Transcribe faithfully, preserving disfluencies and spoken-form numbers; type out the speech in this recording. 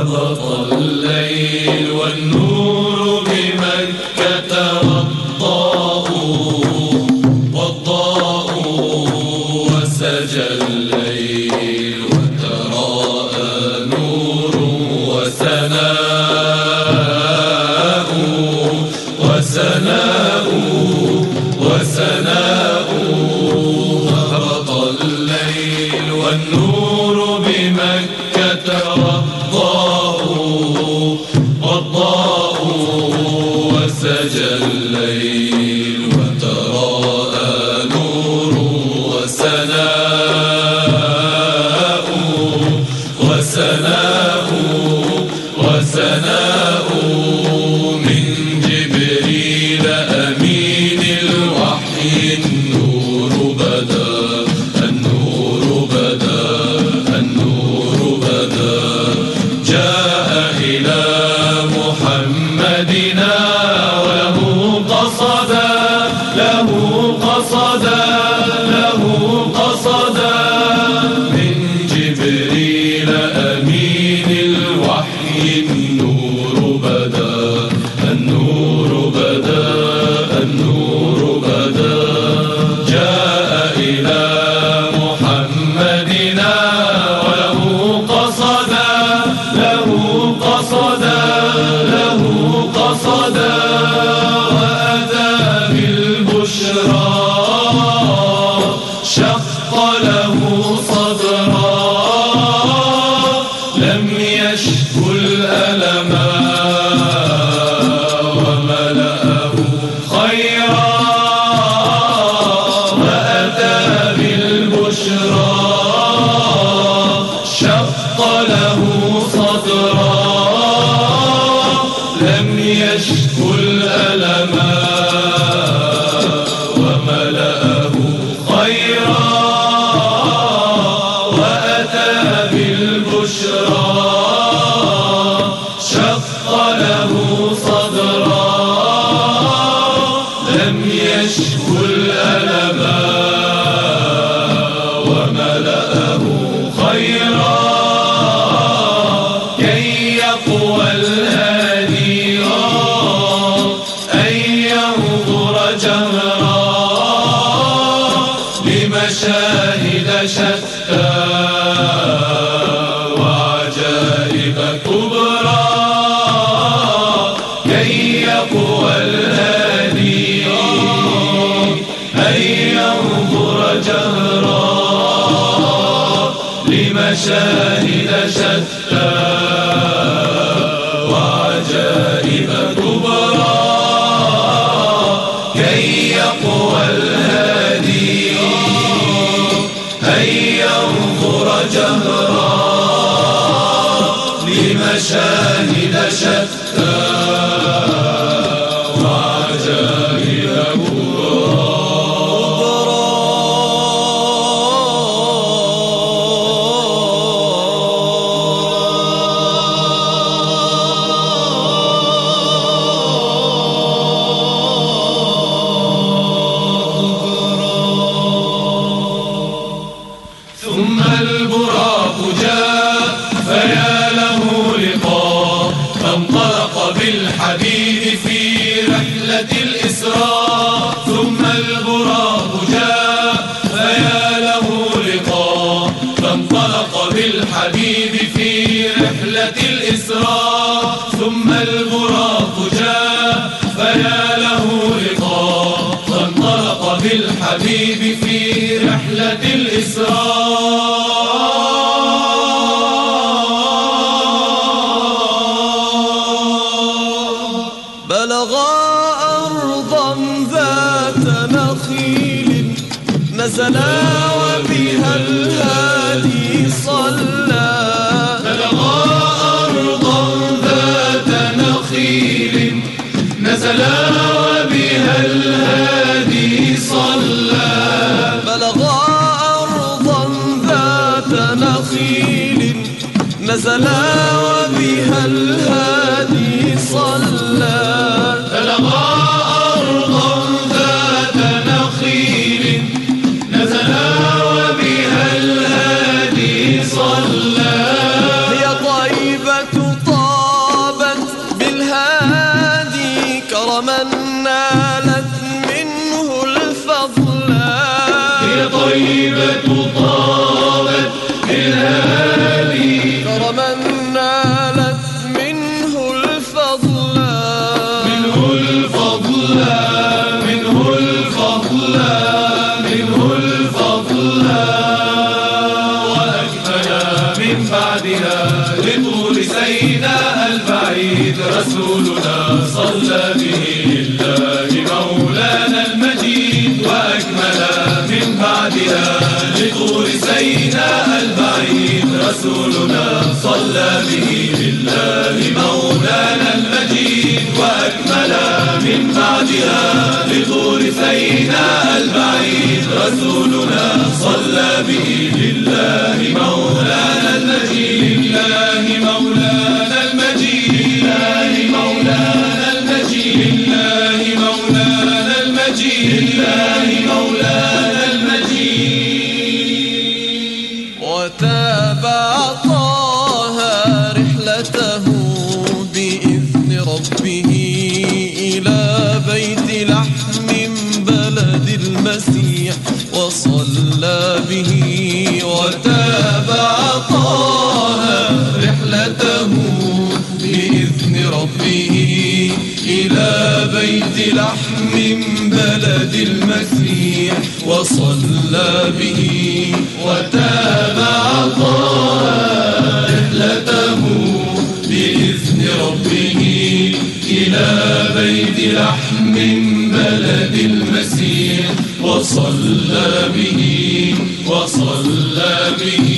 هبط الليل والنور بمكة والضاء والضاء وسجى الليل وتراءى نور وسناء وسناء وسناء هبط الليل والنور بمكة والضاء والضاء وسجى الليل وتراءى نور وسناء وسناء وسناء من جبريل أمين الوحي النور بدا النور بدا النور بدا جاء إلى محمدنا وله قصدا له قصدا له قصدا من جبريل أمين الوحي النور بدا النور بدا النور بدا جاء إلى محمدنا وله قصدا له قصدا له قصدا وأتى بالبشرى شق له صدرا لم يشكو الألما وملأه خيرا وأتى بالبشرى شق له صدرا لم يشكو الألما وملأه خيرا وأتى بالبشرى شق له صدرا لم يشكو الألما وملأه خيرا كي يقوى الهادي أن ينظر جهرا لمشاهد شتى وعجائب كبرى كي يقوى الهادي أن ينظر جهرا لمشاهد شتى وعجائب كبرى كي يقوى الهادي أن ينظر جهرا لمشاهد شتى وعجائب كبرى ثم البراق جاء فيا له لقاء فانطلق بالحبيب في رحلة الإسراء ثم البراق جاء فيا له لقاء فانطلق بالحبيب في رحلة الإسراء ثم البراق جاء فيا له لقاء فانطلق بالحبيب في رحلة الإسراء بلغا أرضا ذات نخيل نزلا وبها الهادي صلى بلغا أرضا ذات نخيل نزلا وبها الهادي صلى بلغا أرضا ذات نخيل نزلا وبها الهادي صلى بلغا أرضا ذات نخيل نزلا وبها الهادي صلى هي طيبة كرما نالت منه الفضلا هي طيبة طابت بالهادي كرما نالت منه الفضلا منه الفضلا منه الفضلا منه الفضلا وأكمل من بعدها لطول سينا البعيد رسولنا صلى به لله مولانا المجيد وأكمل من بعدها لطول سينا البعيد رسولنا صلى به لله مولانا المجيد وأكمل من بعدها لطول سينا البعيد رسولنا صلى به لله مولانا المجيد لله مولانا المجيد لله مولانا المجيد لله مولانا المجيد لله مولانا المجيد وتابع طه رحلته بإذن ربه إلى بيت لحم بلد المسيح وصلى به وتابع طه رحلته بإذن ربه إلى بيت لحم بلد المسيح وصلى به وتابع طه رحلته بإذن ربه إلى بيت لحم بلد المسيح وصلى به وصلى به